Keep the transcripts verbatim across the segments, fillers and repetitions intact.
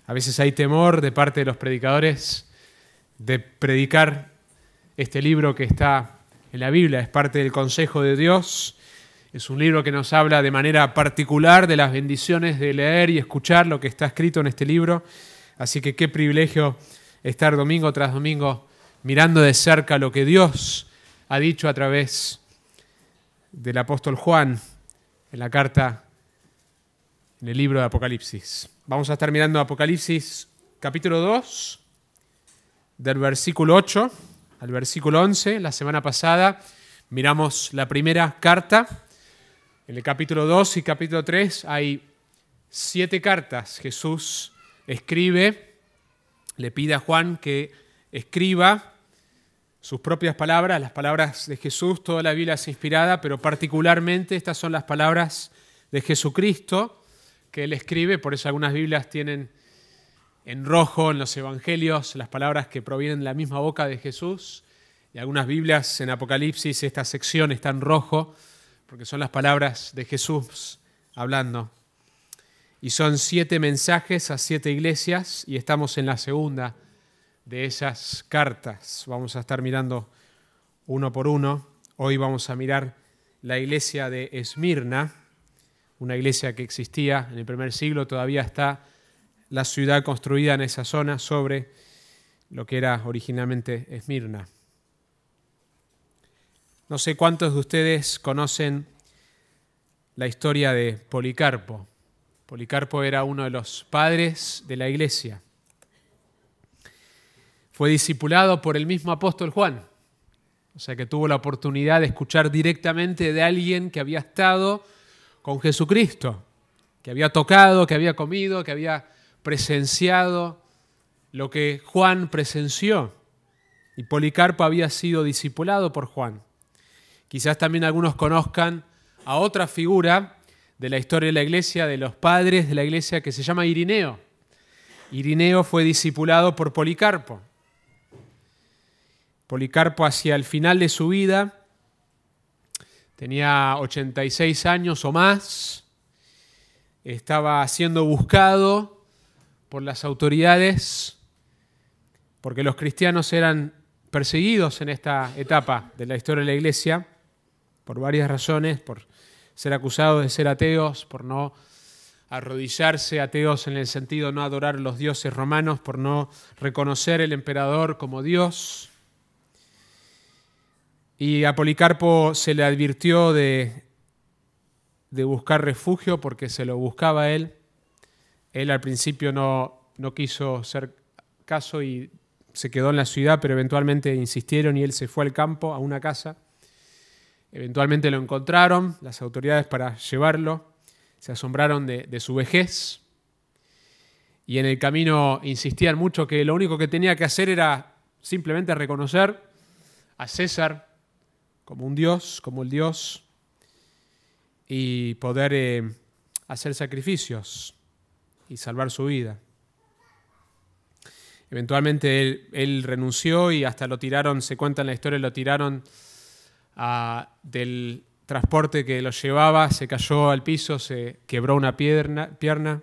A veces hay temor de parte de los predicadores de predicar este libro que está en la Biblia, es parte del consejo de Dios. Es un libro que nos habla de manera particular de las bendiciones de leer y escuchar lo que está escrito en este libro. Así que qué privilegio estar domingo tras domingo mirando de cerca lo que Dios ha dicho a través del apóstol Juan en la carta, en el libro de Apocalipsis. Vamos a estar mirando Apocalipsis capítulo dos, del versículo ocho al versículo once. La semana pasada miramos la primera carta. En el capítulo dos y capítulo tres hay siete cartas. Jesús escribe, le pide a Juan que escriba sus propias palabras, las palabras de Jesús. Toda la Biblia es inspirada, pero particularmente estas son las palabras de Jesucristo que él escribe. Por eso algunas Biblias tienen en rojo en los evangelios las palabras que provienen de la misma boca de Jesús. Y algunas Biblias en Apocalipsis, esta sección está en rojo, porque son las palabras de Jesús hablando. Y son siete mensajes a siete iglesias, y estamos en la segunda de esas cartas. Vamos a estar mirando uno por uno. Hoy vamos a mirar la iglesia de Esmirna, una iglesia que existía en el primer siglo. Todavía está la ciudad construida en esa zona sobre lo que era originalmente Esmirna. No sé cuántos de ustedes conocen la historia de Policarpo. Policarpo era uno de los padres de la iglesia. Fue discipulado por el mismo apóstol Juan, o sea que tuvo la oportunidad de escuchar directamente de alguien que había estado con Jesucristo, que había tocado, que había comido, que había presenciado lo que Juan presenció. Y Policarpo había sido discipulado por Juan. Quizás también algunos conozcan a otra figura de la historia de la iglesia, de los padres de la iglesia, que se llama Irineo. Irineo fue discipulado por Policarpo. Policarpo hacia el final de su vida tenía ochenta y seis años o más, estaba siendo buscado por las autoridades porque los cristianos eran perseguidos en esta etapa de la historia de la iglesia por varias razones, por ser acusados de ser ateos, por no arrodillarse, ateos en el sentido de no adorar a los dioses romanos, por no reconocer el emperador como Dios. Y a Policarpo se le advirtió de, de buscar refugio porque se lo buscaba él. Él al principio no, no quiso hacer caso y se quedó en la ciudad, pero eventualmente insistieron y él se fue al campo, a una casa. Eventualmente lo encontraron las autoridades para llevarlo. Se asombraron de, de su vejez. Y en el camino insistían mucho que lo único que tenía que hacer era simplemente reconocer a César como un Dios, como el Dios, y poder eh, hacer sacrificios y salvar su vida. Eventualmente él, él renunció y hasta lo tiraron, se cuenta en la historia, lo tiraron a, del transporte que lo llevaba, se cayó al piso, se quebró una pierna, pierna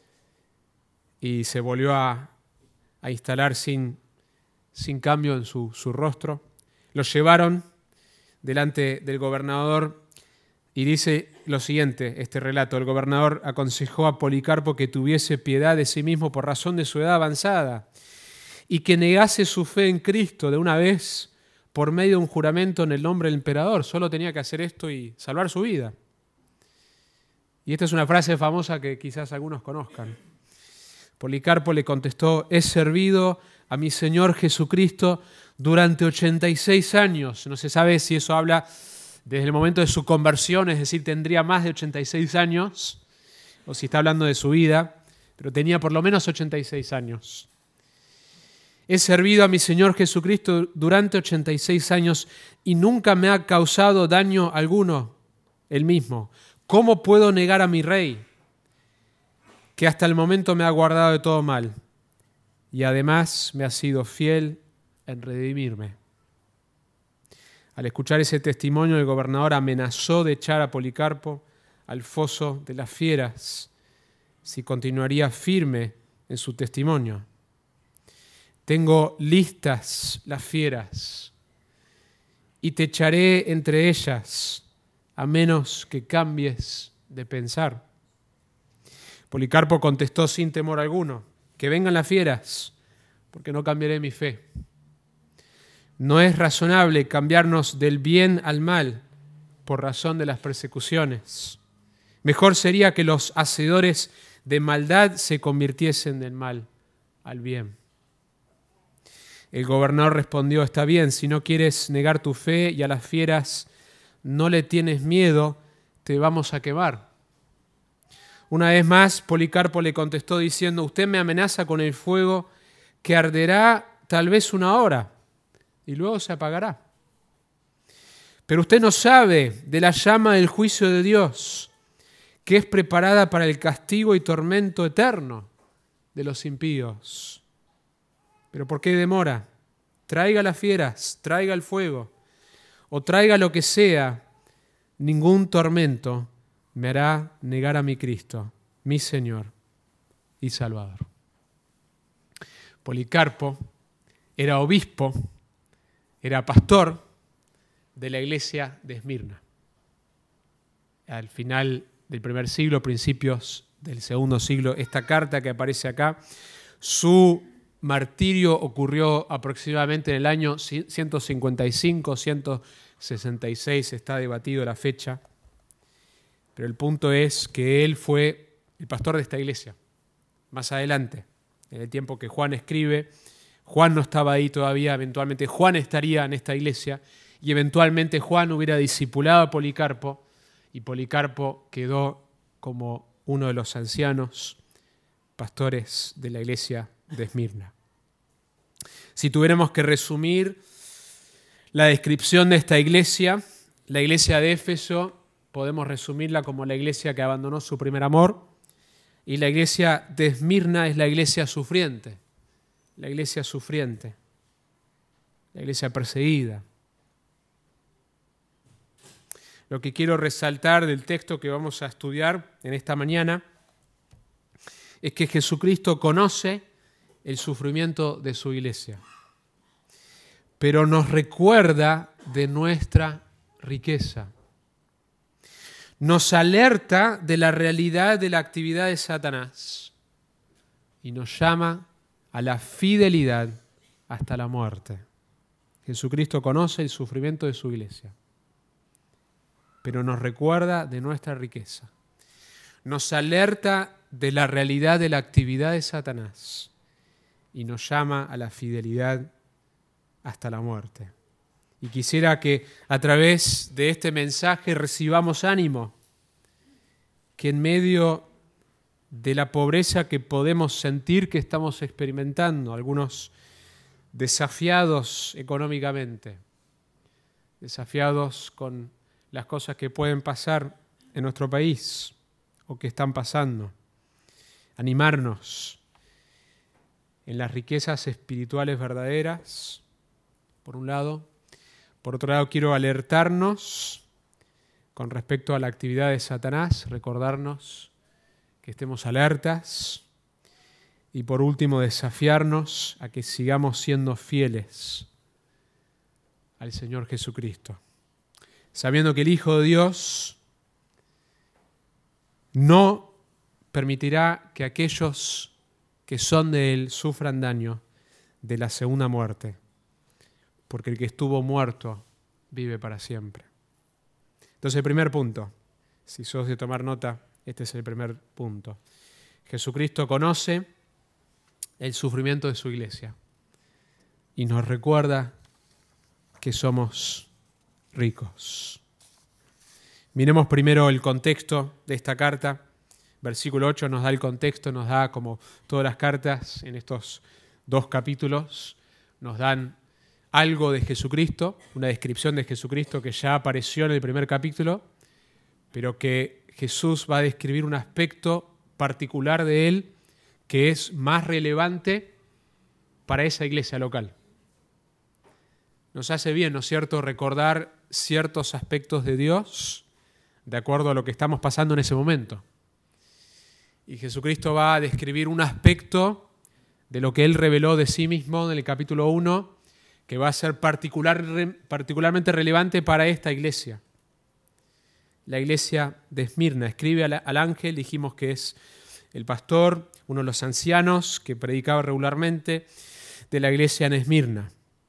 y se volvió a, a instalar sin, sin cambio en su, su rostro. Lo llevaron delante del gobernador y dice lo siguiente, este relato: el gobernador aconsejó a Policarpo que tuviese piedad de sí mismo por razón de su edad avanzada y que negase su fe en Cristo de una vez por medio de un juramento en el nombre del emperador. Solo tenía que hacer esto y salvar su vida. Y esta es una frase famosa que quizás algunos conozcan. Policarpo le contestó: he servido a mi Señor Jesucristo durante ochenta y seis años. No se sabe si eso habla desde el momento de su conversión, es decir, tendría más de ochenta y seis años, o si está hablando de su vida, pero tenía por lo menos ochenta y seis años. He servido a mi Señor Jesucristo durante ochenta y seis años y nunca me ha causado daño alguno él mismo. ¿Cómo puedo negar a mi Rey, que hasta el momento me ha guardado de todo mal y además me ha sido fiel en redimirme? Al escuchar ese testimonio, el gobernador amenazó de echar a Policarpo al foso de las fieras si continuaría firme en su testimonio. Tengo listas las fieras y te echaré entre ellas a menos que cambies de pensar. Policarpo contestó sin temor alguno, que vengan las fieras, porque no cambiaré mi fe. No es razonable cambiarnos del bien al mal por razón de las persecuciones. Mejor sería que los hacedores de maldad se convirtiesen del mal al bien. El gobernador respondió, está bien, si no quieres negar tu fe y a las fieras no le tienes miedo, te vamos a quemar. Una vez más, Policarpo le contestó diciendo, usted me amenaza con el fuego que arderá tal vez una hora y luego se apagará. Pero usted no sabe de la llama del juicio de Dios, que es preparada para el castigo y tormento eterno de los impíos. ¿Pero por qué demora? Traiga las fieras, traiga el fuego, o traiga lo que sea, ningún tormento me hará negar a mi Cristo, mi Señor y Salvador. Policarpo era obispo, era pastor de la iglesia de Esmirna. Al final del primer siglo, principios del segundo siglo, esta carta que aparece acá, su martirio ocurrió aproximadamente en el año ciento cincuenta y cinco, ciento sesenta y seis, está debatido la fecha, pero el punto es que él fue el pastor de esta iglesia. Más adelante, en el tiempo que Juan escribe, Juan no estaba ahí todavía, eventualmente Juan estaría en esta iglesia y eventualmente Juan hubiera discipulado a Policarpo y Policarpo quedó como uno de los ancianos pastores de la iglesia de Esmirna. Si tuviéramos que resumir la descripción de esta iglesia, la iglesia de Éfeso, podemos resumirla como la iglesia que abandonó su primer amor, y la iglesia de Esmirna es la iglesia sufriente, la iglesia sufriente, la iglesia perseguida. Lo que quiero resaltar del texto que vamos a estudiar en esta mañana es que Jesucristo conoce el sufrimiento de su iglesia, pero nos recuerda de nuestra riqueza. Nos alerta de la realidad de la actividad de Satanás y nos llama a la fidelidad hasta la muerte. Jesucristo conoce el sufrimiento de su iglesia, pero nos recuerda de nuestra riqueza. Nos alerta de la realidad de la actividad de Satanás y nos llama a la fidelidad hasta la muerte. Y quisiera que a través de este mensaje recibamos ánimo, que en medio de la pobreza que podemos sentir que estamos experimentando, algunos desafiados económicamente, desafiados con las cosas que pueden pasar en nuestro país o que están pasando, animarnos en las riquezas espirituales verdaderas, por un lado. Por otro lado, quiero alertarnos con respecto a la actividad de Satanás, recordarnos que estemos alertas y por último desafiarnos a que sigamos siendo fieles al Señor Jesucristo, sabiendo que el Hijo de Dios no permitirá que aquellos que son de Él sufran daño de la segunda muerte, porque el que estuvo muerto vive para siempre. Entonces, el primer punto, si sos de tomar nota, este es el primer punto. Jesucristo conoce el sufrimiento de su iglesia y nos recuerda que somos ricos. Miremos primero el contexto de esta carta. Versículo ocho nos da el contexto, nos da, como todas las cartas en estos dos capítulos, nos dan algo de Jesucristo, una descripción de Jesucristo que ya apareció en el primer capítulo, pero que Jesús va a describir un aspecto particular de Él que es más relevante para esa iglesia local. Nos hace bien, ¿no es cierto?, recordar ciertos aspectos de Dios de acuerdo a lo que estamos pasando en ese momento. Y Jesucristo va a describir un aspecto de lo que Él reveló de sí mismo en el capítulo uno, que va a ser particular, particularmente relevante para esta iglesia. La iglesia de Esmirna. Escribe al, al ángel, dijimos que es el pastor, uno de los ancianos que predicaba regularmente de la iglesia en Esmirna.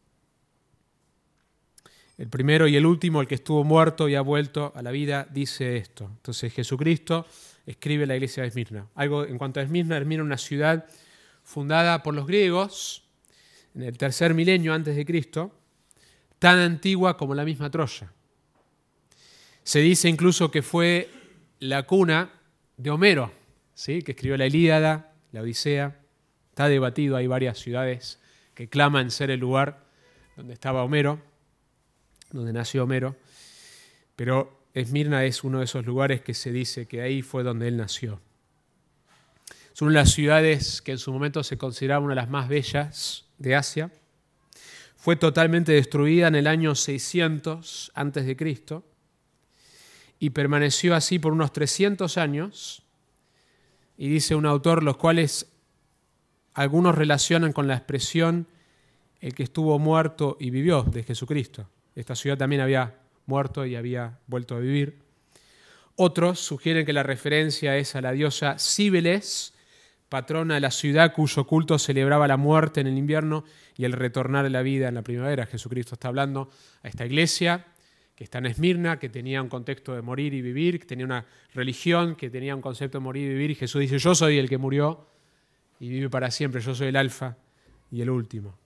El primero y el último, el que estuvo muerto y ha vuelto a la vida, dice esto. Entonces Jesucristo escribe a la iglesia de Esmirna. Algo en cuanto a Esmirna, Esmirna es una ciudad fundada por los griegos en el tercer milenio antes de Cristo, tan antigua como la misma Troya. Se dice incluso que fue la cuna de Homero, ¿sí?, que escribió la Ilíada, la Odisea. Está debatido, hay varias ciudades que claman ser el lugar donde estaba Homero, donde nació Homero, pero Esmirna es uno de esos lugares que se dice que ahí fue donde él nació. Es una de las ciudades que en su momento se consideraba una de las más bellas de Asia. Fue totalmente destruida en el año seiscientos antes de Cristo y permaneció así por unos trescientos años. Y dice un autor, los cuales algunos relacionan con la expresión el que estuvo muerto y vivió de Jesucristo. Esta ciudad también había muerto y había vuelto a vivir. Otros sugieren que la referencia es a la diosa Cíbeles, patrona de la ciudad cuyo culto celebraba la muerte en el invierno y el retornar a la vida en la primavera. Jesucristo está hablando a esta iglesia que está en Esmirna, que tenía un contexto de morir y vivir, que tenía una religión, que tenía un concepto de morir y vivir, y Jesús dice, yo soy el que murió y vive para siempre, yo soy el alfa y el último.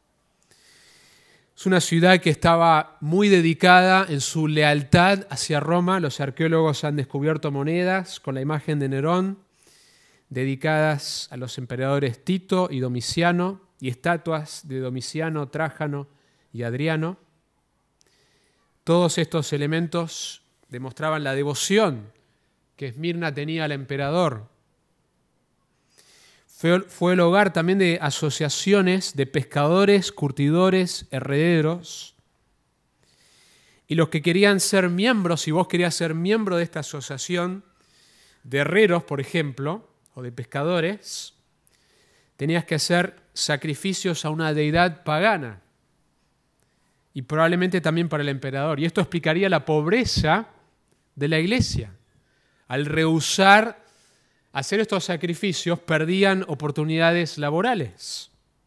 Es una ciudad que estaba muy dedicada en su lealtad hacia Roma. Los arqueólogos han descubierto monedas con la imagen de Nerón, dedicadas a los emperadores Tito y Domiciano, y estatuas de Domiciano, Trájano y Adriano. Todos estos elementos demostraban la devoción que Esmirna tenía al emperador. Fue, fue el hogar también de asociaciones de pescadores, curtidores, herrederos. Y los que querían ser miembros, si vos querías ser miembro de esta asociación de herreros, por ejemplo, o de pescadores, tenías que hacer sacrificios a una deidad pagana. Y probablemente también para el emperador. Y esto explicaría la pobreza de la iglesia. Al rehusar hacer estos sacrificios, perdían oportunidades laborales.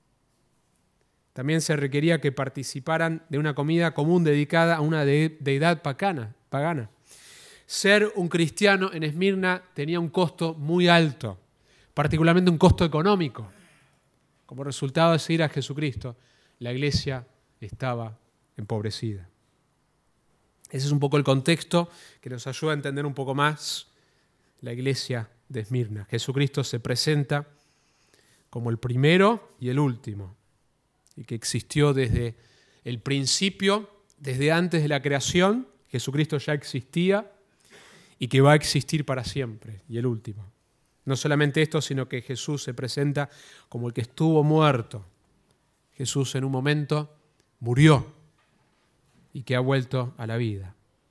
También se requería que participaran de una comida común dedicada a una de- deidad pagana, pagana. Ser un cristiano en Esmirna tenía un costo muy alto, particularmente un costo económico. Como resultado de seguir a Jesucristo, la iglesia estaba empobrecida. Ese es un poco el contexto que nos ayuda a entender un poco más la iglesia de Esmirna. Jesucristo se presenta como el primero y el último, y que existió desde el principio, desde antes de la creación. Jesucristo ya existía y que va a existir para siempre, y el último. No solamente esto, sino que Jesús se presenta como el que estuvo muerto. Jesús en un momento murió y que ha vuelto a la vida.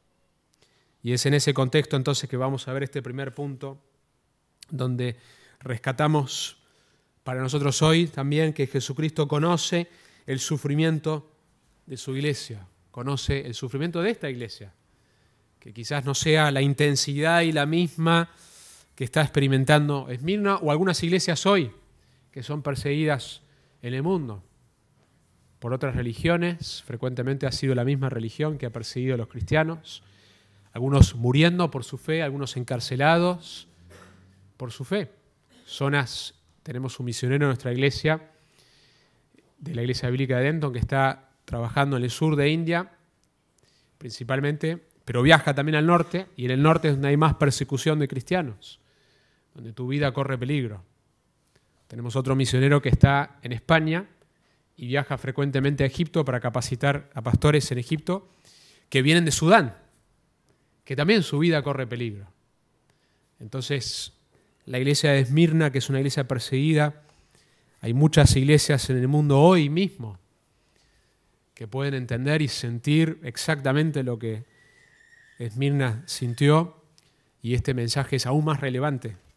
Y es en ese contexto entonces que vamos a ver este primer punto, donde rescatamos para nosotros hoy también que Jesucristo conoce el sufrimiento de su iglesia, conoce el sufrimiento de esta iglesia, que quizás no sea la intensidad y la misma que está experimentando Esmirna o algunas iglesias hoy que son perseguidas en el mundo por otras religiones. Frecuentemente ha sido la misma religión que ha perseguido a los cristianos, algunos muriendo por su fe, algunos encarcelados por su fe. Zonas, tenemos un misionero en nuestra iglesia, de la Iglesia Bíblica de Denton, que está trabajando en el sur de India, principalmente, pero viaja también al norte, y en el norte es donde hay más persecución de cristianos, donde tu vida corre peligro. Tenemos otro misionero que está en España y viaja frecuentemente a Egipto para capacitar a pastores en Egipto que vienen de Sudán, que también su vida corre peligro. Entonces, la iglesia de Esmirna, que es una iglesia perseguida, hay muchas iglesias en el mundo hoy mismo que pueden entender y sentir exactamente lo que Esmirna sintió, y este mensaje es aún más relevante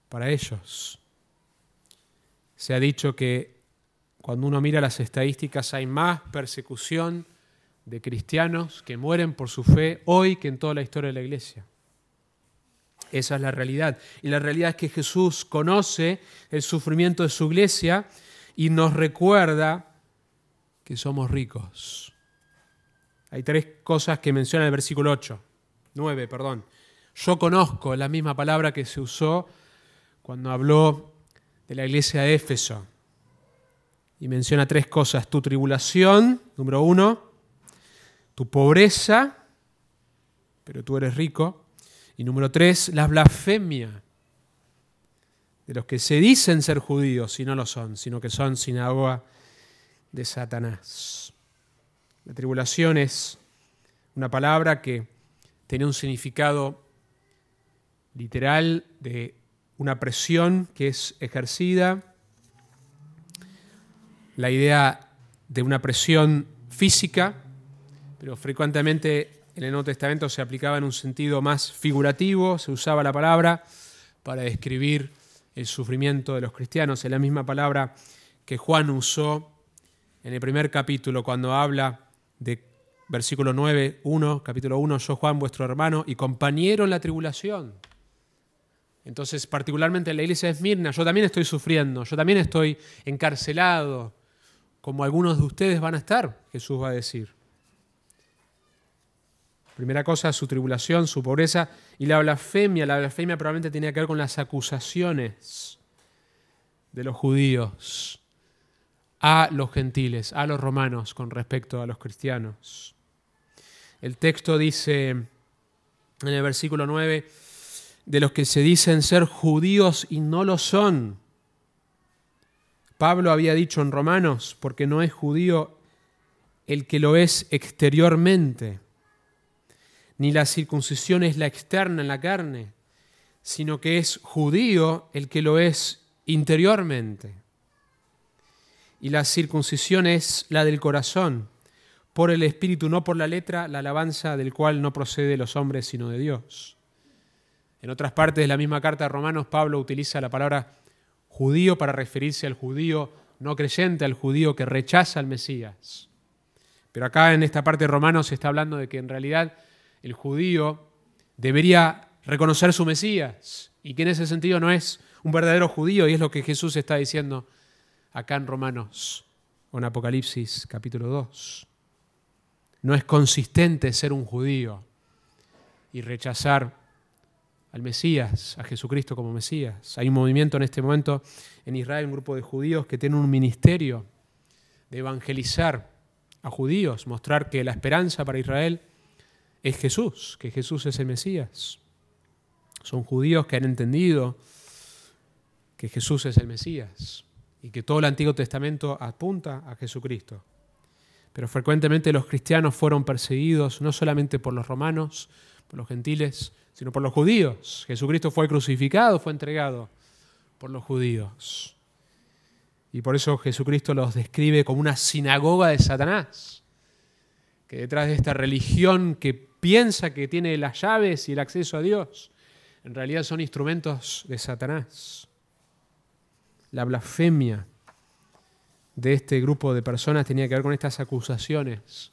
para ellos. Se ha dicho que cuando uno mira las estadísticas hay más persecución de cristianos que mueren por su fe hoy que en toda la historia de la iglesia. Esa es la realidad. Y la realidad es que Jesús conoce el sufrimiento de su iglesia y nos recuerda que somos ricos. Hay tres cosas que menciona el versículo ocho, nueve, perdón. Yo conozco, la misma palabra que se usó cuando habló de la iglesia de Éfeso. Y menciona tres cosas: tu tribulación, número uno, tu pobreza, pero tú eres rico, y número tres, la blasfemia de los que se dicen ser judíos y no lo son, sino que son sinagoga de Satanás. La tribulación es una palabra que tiene un significado literal de una presión que es ejercida, la idea de una presión física, pero frecuentemente en el Nuevo Testamento se aplicaba en un sentido más figurativo, se usaba la palabra para describir el sufrimiento de los cristianos. Es la misma palabra que Juan usó en el primer capítulo cuando habla de versículo nueve, uno, capítulo uno, yo Juan, vuestro hermano y compañero en la tribulación. Entonces, particularmente en la iglesia de Esmirna, yo también estoy sufriendo, yo también estoy encarcelado, como algunos de ustedes van a estar, Jesús va a decir. Primera cosa, su tribulación, su pobreza y la blasfemia. La blasfemia probablemente tenía que ver con las acusaciones de los judíos a los gentiles, a los romanos con respecto a los cristianos. El texto dice en el versículo nueve, de los que se dicen ser judíos y no lo son. Pablo había dicho en Romanos, porque no es judío el que lo es exteriormente, ni la circuncisión es la externa en la carne, sino que es judío el que lo es interiormente. Y la circuncisión es la del corazón, por el Espíritu, no por la letra, la alabanza del cual no procede de los hombres, sino de Dios. En otras partes de la misma carta de Romanos, Pablo utiliza la palabra judío para referirse al judío no creyente, al judío que rechaza al Mesías. Pero acá en esta parte de Romanos se está hablando de que en realidad el judío debería reconocer su Mesías y que en ese sentido no es un verdadero judío, y es lo que Jesús está diciendo acá en Romanos o en Apocalipsis capítulo dos. No es consistente ser un judío y rechazar al Mesías, a Jesucristo como Mesías. Hay un movimiento en este momento en Israel, un grupo de judíos que tiene un ministerio de evangelizar a judíos, mostrar que la esperanza para Israel es Jesús, que Jesús es el Mesías. Son judíos que han entendido que Jesús es el Mesías y que todo el Antiguo Testamento apunta a Jesucristo. Pero frecuentemente los cristianos fueron perseguidos no solamente por los romanos, por los gentiles, sino por los judíos. Jesucristo fue crucificado, fue entregado por los judíos. Y por eso Jesucristo los describe como una sinagoga de Satanás, que detrás de esta religión que piensa que tiene las llaves y el acceso a Dios, en realidad son instrumentos de Satanás. La blasfemia de este grupo de personas tenía que ver con estas acusaciones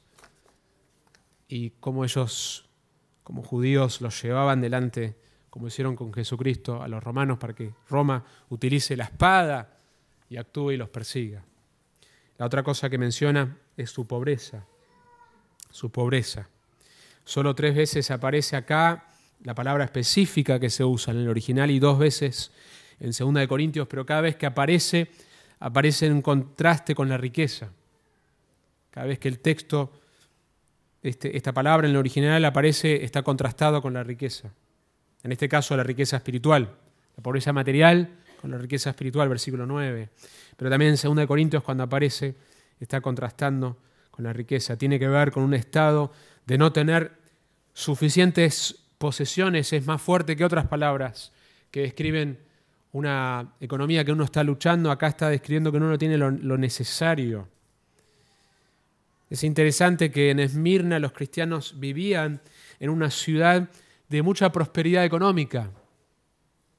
y cómo ellos, como judíos, los llevaban delante, como hicieron con Jesucristo, a los romanos para que Roma utilice la espada y actúe y los persiga. La otra cosa que menciona es su pobreza, su pobreza. Solo tres veces aparece acá la palabra específica que se usa en el original y dos veces en segunda de Corintios, pero cada vez que aparece, aparece en contraste con la riqueza. Cada vez que el texto, este, esta palabra en el original aparece, está contrastado con la riqueza. En este caso, la riqueza espiritual, la pobreza material con la riqueza espiritual, versículo nueve. Pero también en segunda de Corintios, cuando aparece, está contrastando con la riqueza. Tiene que ver con un estado de no tener suficientes posesiones. Es más fuerte que otras palabras que describen una economía que uno está luchando. Acá está describiendo que uno no tiene lo, lo necesario. Es interesante que en Esmirna los cristianos vivían en una ciudad de mucha prosperidad económica.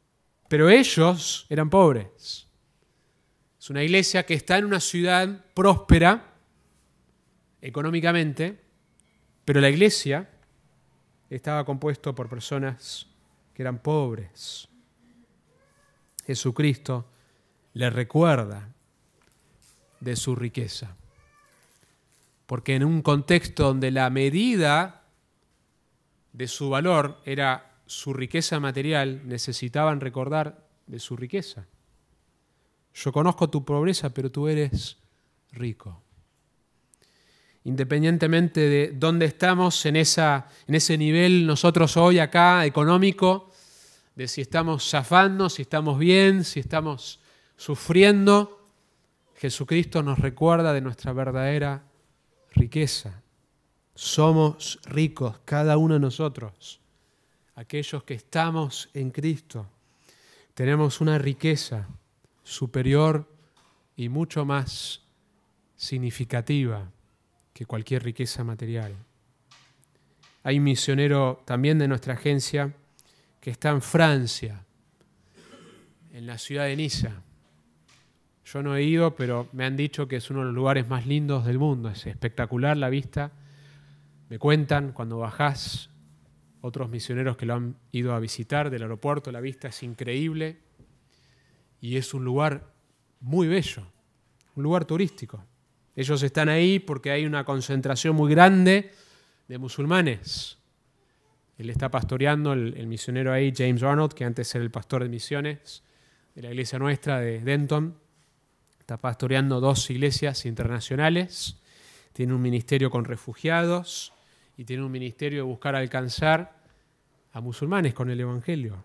pero ellos eran pobres. Es una iglesia que está en una ciudad próspera económicamente, pero la iglesia estaba compuesta por personas que eran pobres. Jesucristo les recuerda de su riqueza, porque en un contexto donde la medida de su valor era su riqueza material, necesitaban recordar de su riqueza. Yo conozco tu pobreza, pero tú eres rico. Independientemente de dónde estamos en, esa, en ese nivel nosotros hoy acá económico, de si estamos zafando, si estamos bien, si estamos sufriendo, Jesucristo nos recuerda de nuestra verdadera riqueza. Somos ricos, cada uno de nosotros. Aquellos que estamos en Cristo, tenemos una riqueza superior y mucho más significativa que cualquier riqueza material. Hay un misionero también de nuestra agencia que está en Francia, en la ciudad de Niza. Yo no he ido, pero me han dicho que es uno de los lugares más lindos del mundo. Es espectacular la vista. Me cuentan cuando bajás, otros misioneros que lo han ido a visitar del aeropuerto, la vista es increíble y es un lugar muy bello, un lugar turístico. Ellos están ahí porque hay una concentración muy grande de musulmanes. Él está pastoreando, el, el misionero ahí, James Arnold, que antes era el pastor de misiones de la iglesia nuestra de Denton. Está pastoreando dos iglesias internacionales. Tiene un ministerio con refugiados y tiene un ministerio de buscar alcanzar a musulmanes con el Evangelio.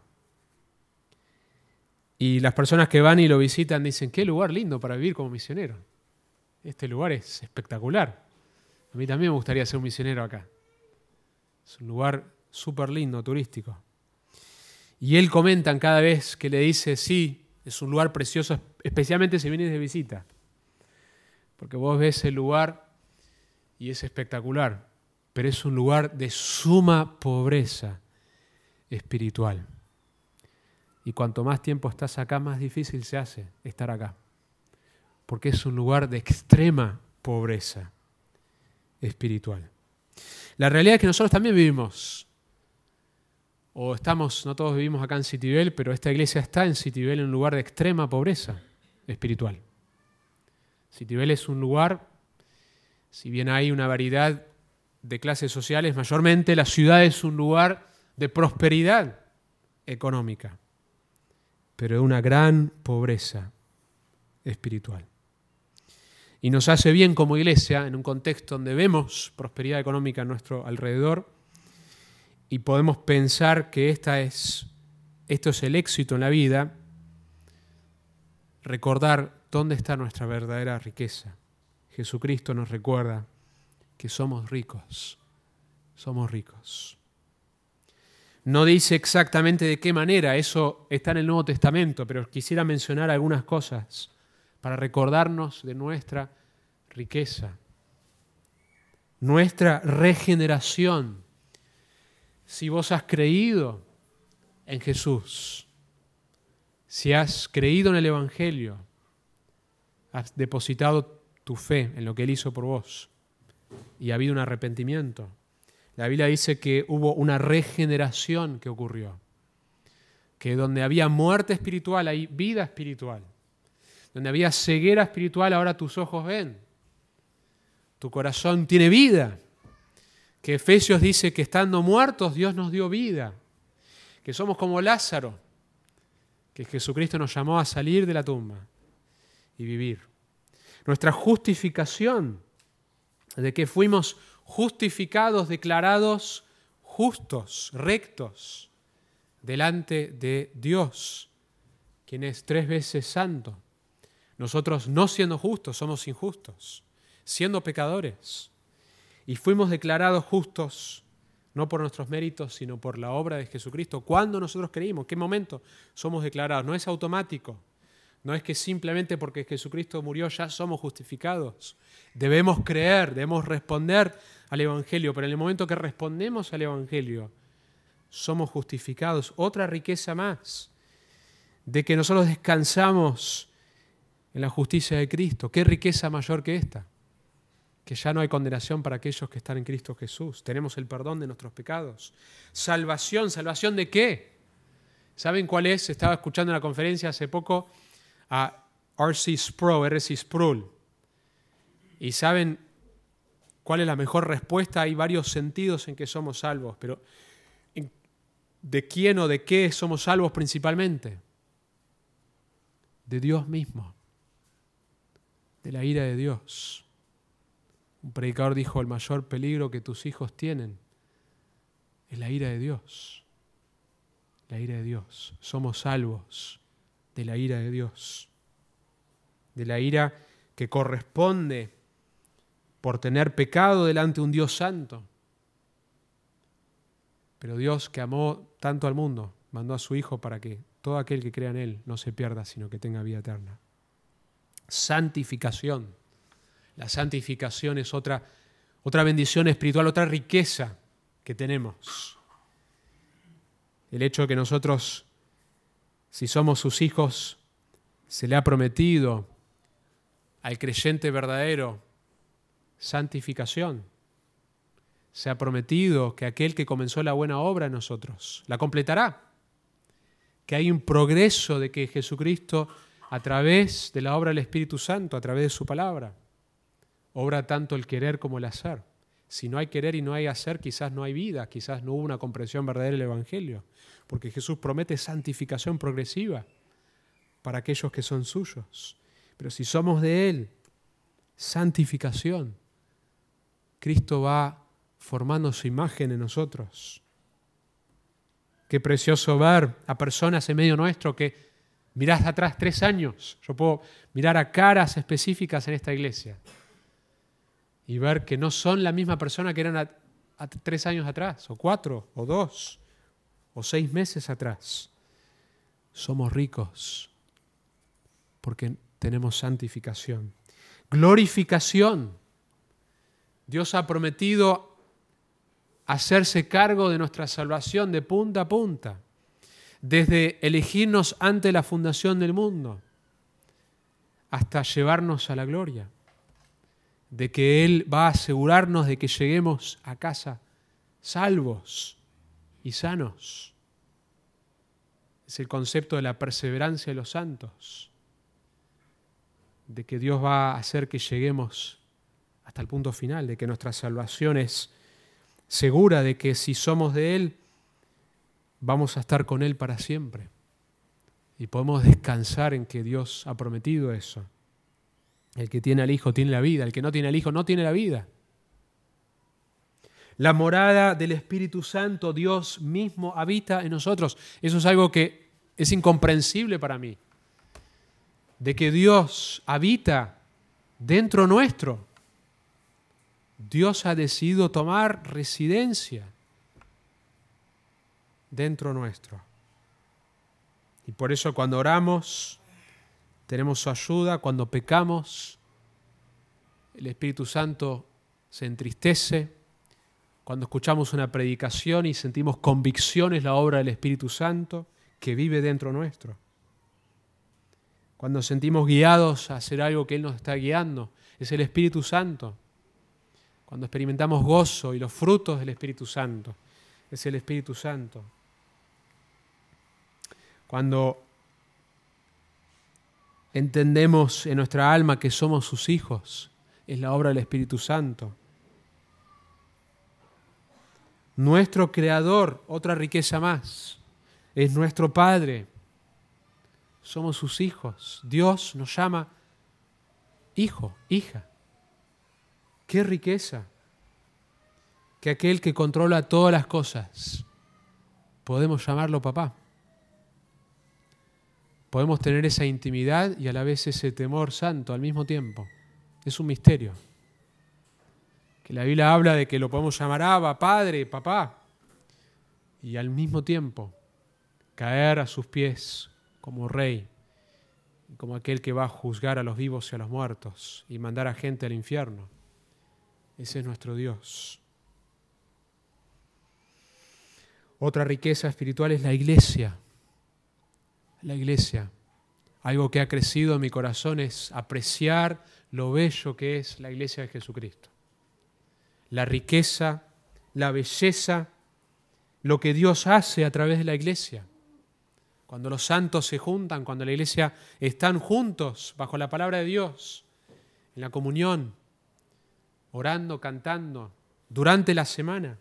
Y las personas que van y lo visitan dicen, qué lugar lindo para vivir como misionero. Este lugar es espectacular. A mí también me gustaría ser un misionero acá. Es un lugar súper lindo, turístico. Y él comenta cada vez que le dice, sí, es un lugar precioso, especialmente si vienes de visita. Porque vos ves el lugar y es espectacular, pero es un lugar de suma pobreza espiritual. Y cuanto más tiempo estás acá, más difícil se hace estar acá. Porque es un lugar de extrema pobreza espiritual. La realidad es que nosotros también vivimos, o estamos, no todos vivimos acá en Citibel, pero esta iglesia está en Citibel en un lugar de extrema pobreza espiritual. Citibel es un lugar, si bien hay una variedad de clases sociales, mayormente la ciudad es un lugar de prosperidad económica, pero de una gran pobreza espiritual. Y nos hace bien como iglesia, en un contexto donde vemos prosperidad económica a nuestro alrededor, y podemos pensar que esta es, esto es el éxito en la vida, recordar dónde está nuestra verdadera riqueza. Jesucristo nos recuerda que somos ricos, somos ricos. No dice exactamente de qué manera, eso está en el Nuevo Testamento, pero quisiera mencionar algunas cosas para recordarnos de nuestra riqueza, nuestra regeneración. Si vos has creído en Jesús, si has creído en el Evangelio, has depositado tu fe en lo que Él hizo por vos y ha habido un arrepentimiento, la Biblia dice que hubo una regeneración que ocurrió, que donde había muerte espiritual hay vida espiritual. Donde había ceguera espiritual, ahora tus ojos ven. Tu corazón tiene vida. Que Efesios dice que estando muertos, Dios nos dio vida. Que somos como Lázaro. Que Jesucristo nos llamó a salir de la tumba y vivir. Nuestra justificación, de que fuimos justificados, declarados justos, rectos, delante de Dios, quien es tres veces santo. Nosotros, no siendo justos, somos injustos, siendo pecadores. Y fuimos declarados justos, no por nuestros méritos, sino por la obra de Jesucristo. ¿Cuándo nosotros creímos? ¿Qué momento somos declarados? No es automático. No es que simplemente porque Jesucristo murió ya somos justificados. Debemos creer, debemos responder al Evangelio, pero en el momento que respondemos al Evangelio, somos justificados. Otra riqueza más. de que nosotros descansamos en la justicia de Cristo. ¿Qué riqueza mayor que esta? Que ya no hay condenación para aquellos que están en Cristo Jesús. Tenemos el perdón de nuestros pecados. Salvación, ¿salvación de qué? ¿Saben cuál es? Estaba escuchando en la conferencia hace poco a R C Sproul, R C Sproul. ¿Y saben cuál es la mejor respuesta? Hay varios sentidos en que somos salvos, pero ¿de quién o de qué somos salvos principalmente? De Dios mismo, de la ira de Dios. Un predicador dijo, el mayor peligro que tus hijos tienen es la ira de Dios. La ira de Dios. Somos salvos de la ira de Dios. De la ira que corresponde por tener pecado delante de un Dios santo. Pero Dios, que amó tanto al mundo, mandó a su Hijo para que todo aquel que crea en Él no se pierda, sino que tenga vida eterna. Santificación. La santificación es otra, otra bendición espiritual, otra riqueza que tenemos. El hecho de que nosotros, si somos sus hijos, se le ha prometido al creyente verdadero santificación. Se ha prometido que aquel que comenzó la buena obra en nosotros la completará. Que hay un progreso de que Jesucristo, a través de la obra del Espíritu Santo, a través de su palabra, obra tanto el querer como el hacer. Si no hay querer y no hay hacer, quizás no hay vida, quizás no hubo una comprensión verdadera del Evangelio, porque Jesús promete santificación progresiva para aquellos que son suyos. Pero si somos de Él, santificación, Cristo va formando su imagen en nosotros. Qué precioso ver a personas en medio nuestro que mirás atrás tres años. Yo puedo mirar a caras específicas en esta iglesia y ver que no son la misma persona que eran a, a tres años atrás, o cuatro, o dos, o seis meses atrás. Somos ricos porque tenemos santificación. Glorificación. Dios ha prometido hacerse cargo de nuestra salvación de punta a punta, desde elegirnos ante la fundación del mundo hasta llevarnos a la gloria, de que Él va a asegurarnos de que lleguemos a casa salvos y sanos. Es el concepto de la perseverancia de los santos, de que Dios va a hacer que lleguemos hasta el punto final, de que nuestra salvación es segura, de que si somos de Él, vamos a estar con Él para siempre. Y podemos descansar en que Dios ha prometido eso. El que tiene al Hijo tiene la vida, el que no tiene al Hijo no tiene la vida. La morada del Espíritu Santo, Dios mismo habita en nosotros. Eso es algo que es incomprensible para mí. De que Dios habita dentro nuestro. Dios ha decidido tomar residencia dentro nuestro. Y por eso cuando oramos, tenemos su ayuda. Cuando pecamos, el Espíritu Santo se entristece. Cuando escuchamos una predicación y sentimos convicción, es la obra del Espíritu Santo que vive dentro nuestro. Cuando sentimos guiados a hacer algo que Él nos está guiando, es el Espíritu Santo. Cuando experimentamos gozo y los frutos del Espíritu Santo, es el Espíritu Santo. Cuando entendemos en nuestra alma que somos sus hijos, es la obra del Espíritu Santo. Nuestro Creador, otra riqueza más, es nuestro Padre. Somos sus hijos. Dios nos llama hijo, hija. ¡Qué riqueza! Que aquel que controla todas las cosas, podemos llamarlo papá. Podemos tener esa intimidad y a la vez ese temor santo al mismo tiempo. Es un misterio. Que la Biblia habla de que lo podemos llamar Abba, Padre, Papá. Y al mismo tiempo caer a sus pies como rey, como aquel que va a juzgar a los vivos y a los muertos y mandar a gente al infierno. Ese es nuestro Dios. Otra riqueza espiritual es la iglesia. La iglesia, algo que ha crecido en mi corazón es apreciar lo bello que es la iglesia de Jesucristo. La riqueza, la belleza, lo que Dios hace a través de la iglesia. Cuando los santos se juntan, cuando la iglesia están juntos bajo la palabra de Dios, en la comunión, orando, cantando, durante la semana.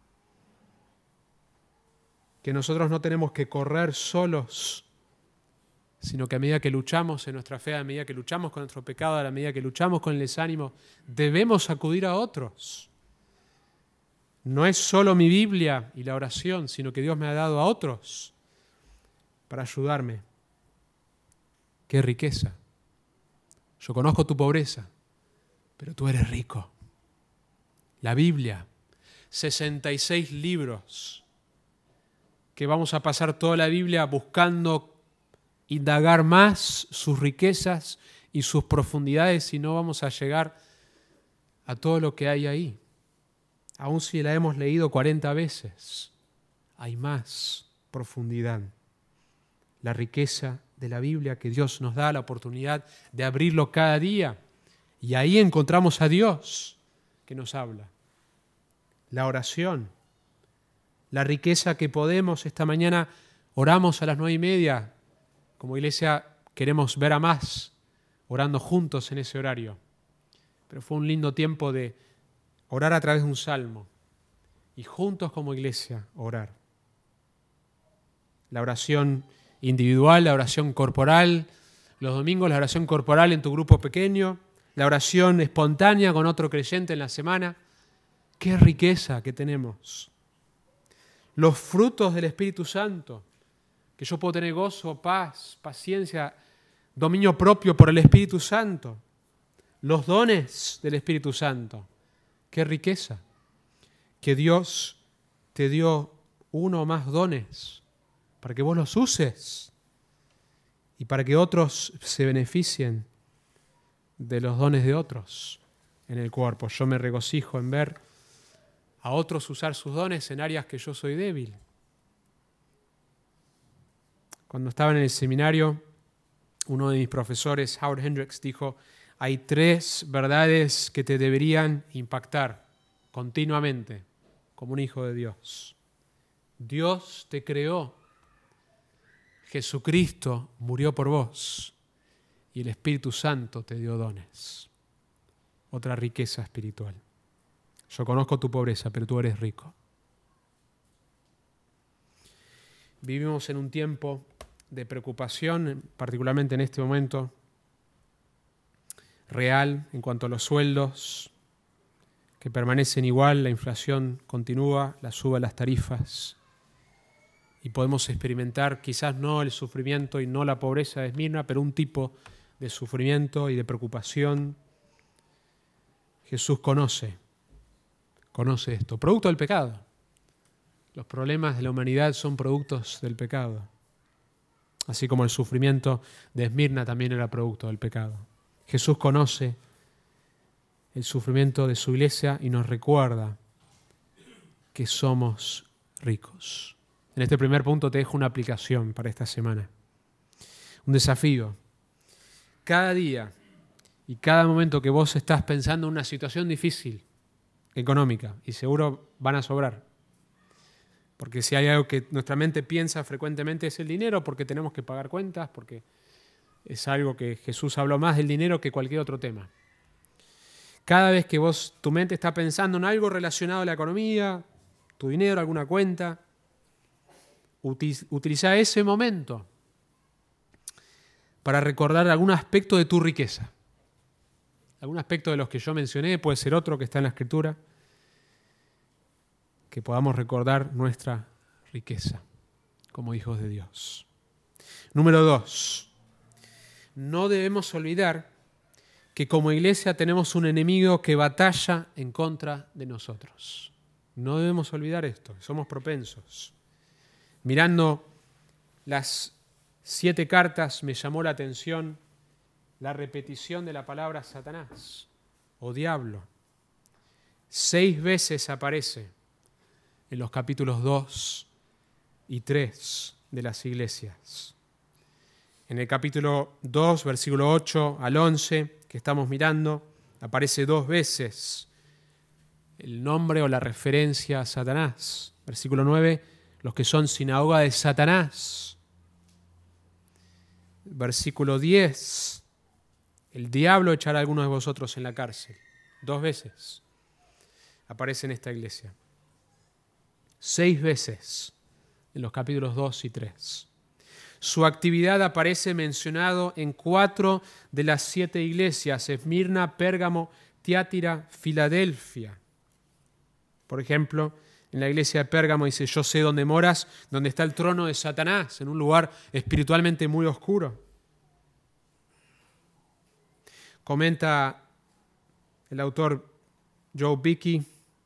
Que nosotros no tenemos que correr solos, sino que a medida que luchamos en nuestra fe, a medida que luchamos con nuestro pecado, a la medida que luchamos con el desánimo, debemos acudir a otros. No es solo mi Biblia y la oración, sino que Dios me ha dado a otros para ayudarme. ¡Qué riqueza! Yo conozco tu pobreza, pero tú eres rico. La Biblia, sesenta y seis libros, que vamos a pasar toda la Biblia buscando indagar más sus riquezas y sus profundidades y no vamos a llegar a todo lo que hay ahí. Aun si la hemos leído cuarenta veces, hay más profundidad. La riqueza de la Biblia que Dios nos da la oportunidad de abrirlo cada día y ahí encontramos a Dios que nos habla. La oración, la riqueza que podemos. Esta mañana oramos a las nueve y media. Como iglesia queremos ver a más orando juntos en ese horario. Pero fue un lindo tiempo de orar a través de un salmo y juntos como iglesia orar. La oración individual, la oración corporal, los domingos la oración corporal en tu grupo pequeño, la oración espontánea con otro creyente en la semana. ¡Qué riqueza que tenemos! Los frutos del Espíritu Santo, que yo puedo tener gozo, paz, paciencia, dominio propio por el Espíritu Santo. Los dones del Espíritu Santo. ¡Qué riqueza! Que Dios te dio uno o más dones para que vos los uses y para que otros se beneficien de los dones de otros en el cuerpo. Yo me regocijo en ver a otros usar sus dones en áreas que yo soy débil. Cuando estaba en el seminario, uno de mis profesores, Howard Hendricks, dijo: hay tres verdades que te deberían impactar continuamente como un hijo de Dios. Dios te creó, Jesucristo murió por vos y el Espíritu Santo te dio dones. Otra riqueza espiritual. Yo conozco tu pobreza, pero tú eres rico. Vivimos en un tiempo de preocupación, particularmente en este momento, real en cuanto a los sueldos, que permanecen igual, la inflación continúa, la suba de las tarifas, y podemos experimentar quizás no el sufrimiento y no la pobreza de Esmirna, pero un tipo de sufrimiento y de preocupación. Jesús conoce, conoce esto, producto del pecado. Los problemas de la humanidad son productos del pecado, así como el sufrimiento de Esmirna también era producto del pecado. Jesús conoce el sufrimiento de su iglesia y nos recuerda que somos ricos. En este primer punto te dejo una aplicación para esta semana, un desafío. Cada día y cada momento que vos estás pensando en una situación difícil, económica, y seguro van a sobrar, porque si hay algo que nuestra mente piensa frecuentemente es el dinero, porque tenemos que pagar cuentas, porque es algo que Jesús habló más del dinero que cualquier otro tema. Cada vez que vos, tu mente está pensando en algo relacionado a la economía, tu dinero, alguna cuenta, utiliza ese momento para recordar algún aspecto de tu riqueza. Algún aspecto de los que yo mencioné, puede ser otro que está en la Escritura, que podamos recordar nuestra riqueza como hijos de Dios. Número dos, no debemos olvidar que como iglesia tenemos un enemigo que batalla en contra de nosotros. No debemos olvidar esto, somos propensos. Mirando las siete cartas me llamó la atención la repetición de la palabra Satanás o diablo. Seis veces aparece en los capítulos dos y tres de las iglesias. En el capítulo dos, versículo ocho al once, que estamos mirando, aparece dos veces el nombre o la referencia a Satanás. Versículo nueve, los que son sinagoga de Satanás. Versículo diez, el diablo echará a algunos de vosotros en la cárcel. Dos veces aparece en esta iglesia. Seis veces en los capítulos dos y tres. Su actividad aparece mencionado en cuatro de las siete iglesias: Esmirna, Pérgamo, Tiátira, Filadelfia. Por ejemplo, en la iglesia de Pérgamo dice: yo sé dónde moras, donde está el trono de Satanás, en un lugar espiritualmente muy oscuro. Comenta el autor Joe Beeke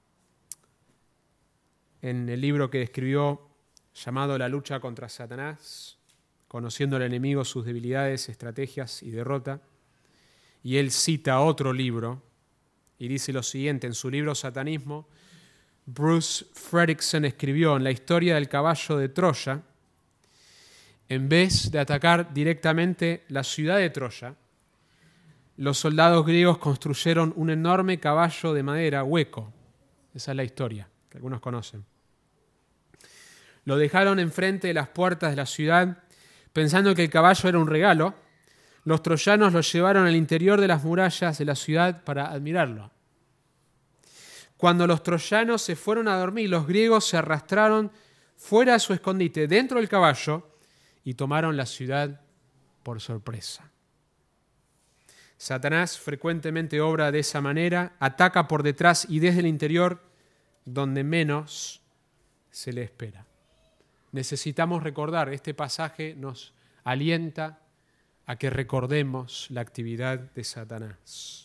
en el libro que escribió llamado La lucha contra Satanás, conociendo al enemigo, sus debilidades, estrategias y derrota. Y él cita otro libro y dice lo siguiente: en su libro Satanismo, Bruce Fredrickson escribió: en la historia del caballo de Troya, en vez de atacar directamente la ciudad de Troya, los soldados griegos construyeron un enorme caballo de madera hueco. Esa es la historia que algunos conocen. Lo dejaron enfrente de las puertas de la ciudad, pensando que el caballo era un regalo. Los troyanos lo llevaron al interior de las murallas de la ciudad para admirarlo. Cuando los troyanos se fueron a dormir, los griegos se arrastraron fuera de su escondite, dentro del caballo, y tomaron la ciudad por sorpresa. Satanás frecuentemente obra de esa manera, ataca por detrás y desde el interior, donde menos se le espera. Necesitamos recordar, este pasaje nos alienta a que recordemos la actividad de Satanás.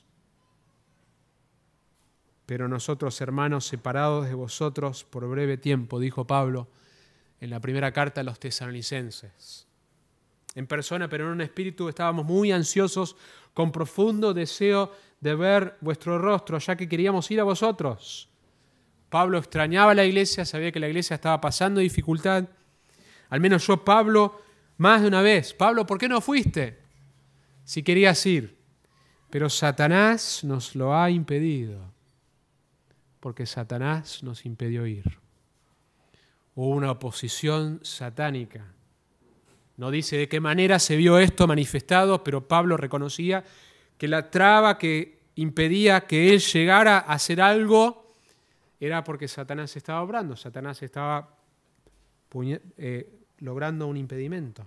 Pero nosotros, hermanos, separados de vosotros por breve tiempo, dijo Pablo en la primera carta a los tesalonicenses. En persona, pero en un espíritu, estábamos muy ansiosos, con profundo deseo de ver vuestro rostro, ya que queríamos ir a vosotros. Pablo extrañaba a la iglesia, sabía que la iglesia estaba pasando dificultad. Al menos yo, Pablo, más de una vez: Pablo, ¿por qué no fuiste? Si querías ir. Pero Satanás nos lo ha impedido, porque Satanás nos impidió ir. Hubo una oposición satánica. No dice de qué manera se vio esto manifestado, pero Pablo reconocía que la traba que impedía que él llegara a hacer algo era porque Satanás estaba obrando. Satanás estaba puñe- eh, logrando un impedimento.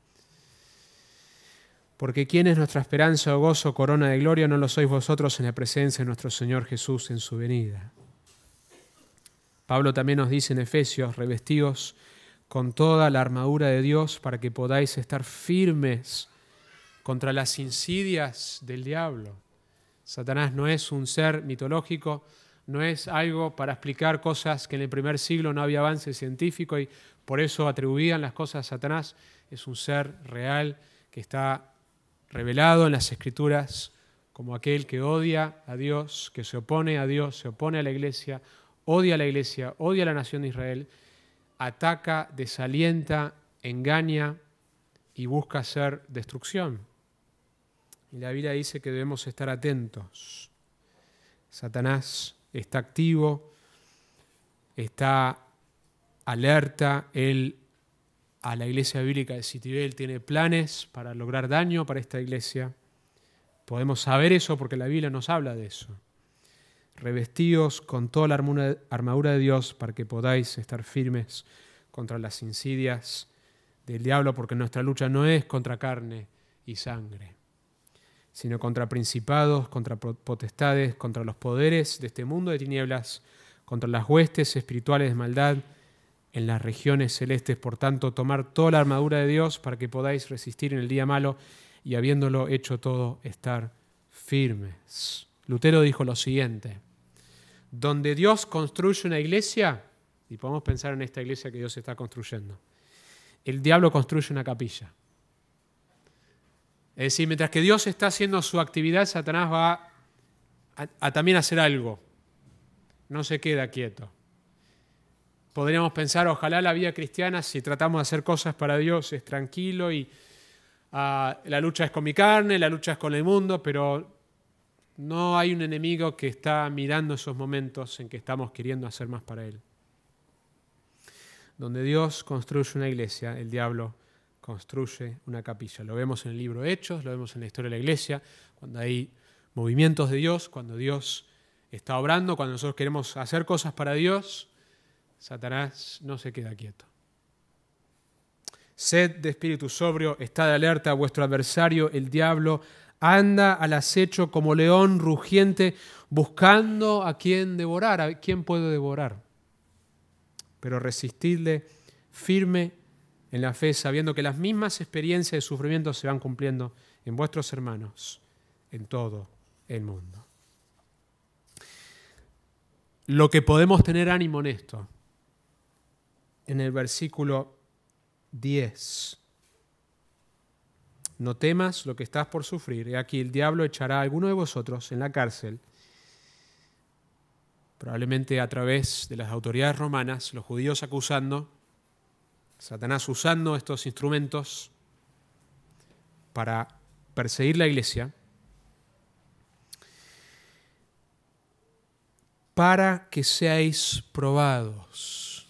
Porque ¿quién es nuestra esperanza o gozo, corona de gloria? No lo sois vosotros en la presencia de nuestro Señor Jesús en su venida. Pablo también nos dice en Efesios: revestíos con toda la armadura de Dios para que podáis estar firmes contra las insidias del diablo. Satanás no es un ser mitológico, no es algo para explicar cosas que en el primer siglo no había avance científico y por eso atribuían las cosas a Satanás. Es un ser real que está revelado en las Escrituras como aquel que odia a Dios, que se opone a Dios, se opone a la iglesia, odia a la iglesia, odia a la nación de Israel, ataca, desalienta, engaña y busca hacer destrucción. Y la Biblia dice que debemos estar atentos. Satanás está activo, está alerta. Él, a la iglesia bíblica de Citibel, tiene planes para lograr daño para esta iglesia. Podemos saber eso porque la Biblia nos habla de eso. Revestíos con toda la armadura de Dios para que podáis estar firmes contra las insidias del diablo, porque nuestra lucha no es contra carne y sangre, sino contra principados, contra potestades, contra los poderes de este mundo de tinieblas, contra las huestes espirituales de maldad en las regiones celestes. Por tanto, tomar toda la armadura de Dios para que podáis resistir en el día malo y, habiéndolo hecho todo, estar firmes. Lutero dijo lo siguiente: donde Dios construye una iglesia, y podemos pensar en esta iglesia que Dios está construyendo, el diablo construye una capilla. Es decir, mientras que Dios está haciendo su actividad, Satanás va a, a también hacer algo. No se queda quieto. Podríamos pensar, ojalá la vida cristiana, si tratamos de hacer cosas para Dios, es tranquilo y ah, la lucha es con mi carne, la lucha es con el mundo, pero no hay un enemigo que está mirando esos momentos en que estamos queriendo hacer más para él. Donde Dios construye una iglesia, el diablo construye una capilla. Lo vemos en el libro Hechos, lo vemos en la historia de la iglesia, cuando hay movimientos de Dios, cuando Dios está obrando, cuando nosotros queremos hacer cosas para Dios, Satanás no se queda quieto. Sed de espíritu sobrio, estad alerta, vuestro adversario, el diablo, anda al acecho como león rugiente, buscando a quien devorar, a quien puede devorar. Pero resistidle firme en la fe, sabiendo que las mismas experiencias de sufrimiento se van cumpliendo en vuestros hermanos en todo el mundo. Lo que podemos tener ánimo en esto, en el versículo diez. No temas lo que estás por sufrir. He aquí el diablo echará a alguno de vosotros en la cárcel, probablemente a través de las autoridades romanas, los judíos acusando, Satanás usando estos instrumentos para perseguir la iglesia, para que seáis probados.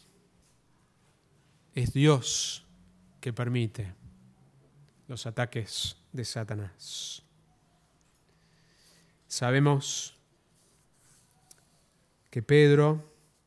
Es Dios que permite los ataques de Satanás. Sabemos que Pedro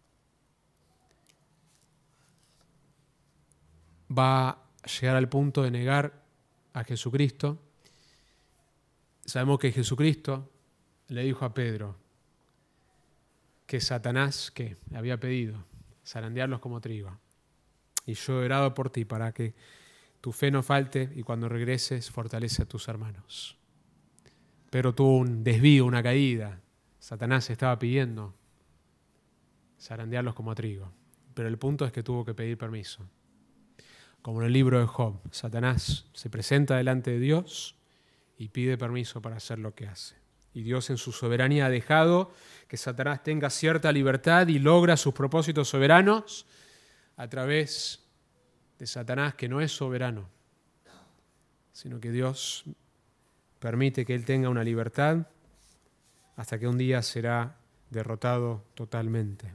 va a llegar al punto de negar a Jesucristo. Sabemos que Jesucristo le dijo a Pedro que Satanás, que le había pedido, zarandearlos como trigo. Y yo he orado por ti para que tu fe no falte y cuando regreses fortalece a tus hermanos. Pero tuvo un desvío, una caída. Satanás estaba pidiendo zarandearlos como trigo. Pero el punto es que tuvo que pedir permiso. Como en el libro de Job, Satanás se presenta delante de Dios y pide permiso para hacer lo que hace. Y Dios en su soberanía ha dejado que Satanás tenga cierta libertad y logra sus propósitos soberanos a través de Satanás, que no es soberano, sino que Dios permite que él tenga una libertad hasta que un día será derrotado totalmente.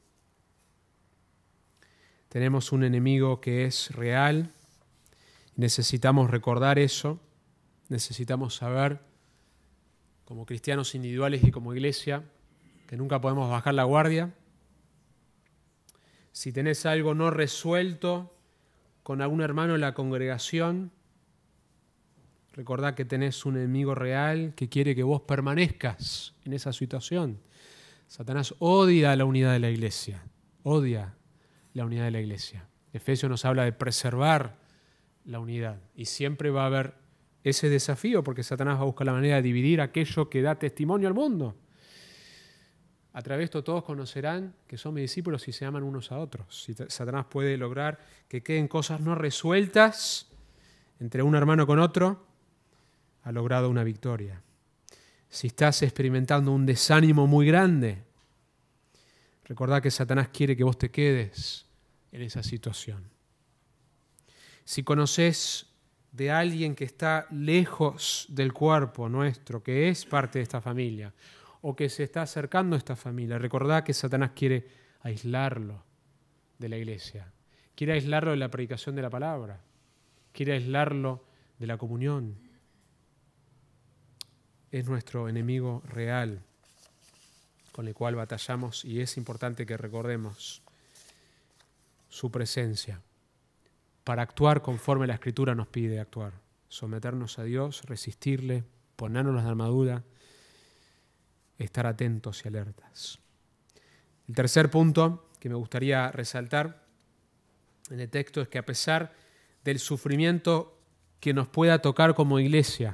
Tenemos un enemigo que es real, necesitamos recordar eso, necesitamos saber, como cristianos individuales y como iglesia, que nunca podemos bajar la guardia. Si tenés algo no resuelto con algún hermano en la congregación, recordá que tenés un enemigo real que quiere que vos permanezcas en esa situación. Satanás odia la unidad de la iglesia, odia la unidad de la iglesia. Efesios nos habla de preservar la unidad y siempre va a haber ese desafío porque Satanás va a buscar la manera de dividir aquello que da testimonio al mundo. A través de esto todos conocerán que son mis discípulos si se aman unos a otros. Si Satanás puede lograr que queden cosas no resueltas entre un hermano con otro, ha logrado una victoria. Si estás experimentando un desánimo muy grande, recordá que Satanás quiere que vos te quedes en esa situación. Si conoces de alguien que está lejos del cuerpo nuestro, que es parte de esta familia, o que se está acercando a esta familia, recordá que Satanás quiere aislarlo de la iglesia, quiere aislarlo de la predicación de la palabra, quiere aislarlo de la comunión. Es nuestro enemigo real con el cual batallamos y es importante que recordemos su presencia para actuar conforme la Escritura nos pide actuar, someternos a Dios, resistirle, ponernos la armadura, estar atentos y alertas. El tercer punto que me gustaría resaltar en el texto es que a pesar del sufrimiento que nos pueda tocar como iglesia,